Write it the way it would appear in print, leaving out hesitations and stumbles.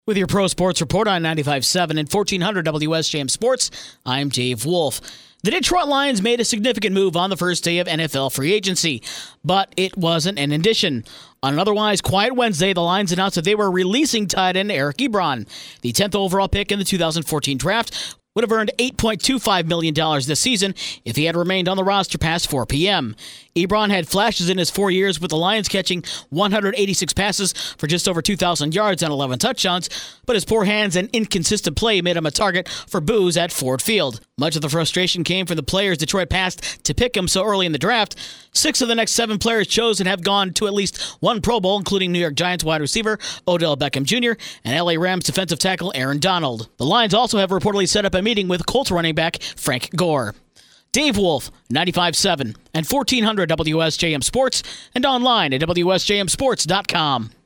With your Pro Sports Report on 95.7 and 1400 WSJM Sports, I'm Dave Wolf. The Detroit Lions made a significant move on the first day of NFL free agency, but it wasn't an addition. On an otherwise quiet Wednesday, the Lions announced that they were releasing tight end Eric Ebron. The 10th overall pick in the 2014 draft would have earned $8.25 million this season if he had remained on the roster past 4 p.m. Ebron had flashes in his 4 years with the Lions, catching 186 passes for just over 2,000 yards and 11 touchdowns, but his poor hands and inconsistent play made him a target for boos at Ford Field. Much of the frustration came from the players Detroit passed to pick him so early in the draft. 6 of the next 7 players chosen have gone to at least one Pro Bowl, including New York Giants wide receiver Odell Beckham Jr. and LA Rams defensive tackle Aaron Donald. The Lions also have reportedly set up a meeting with Colts running back Frank Gore. Dave Wolf, 95.7 and 1400 WSJM Sports, and online at WSJMSports.com.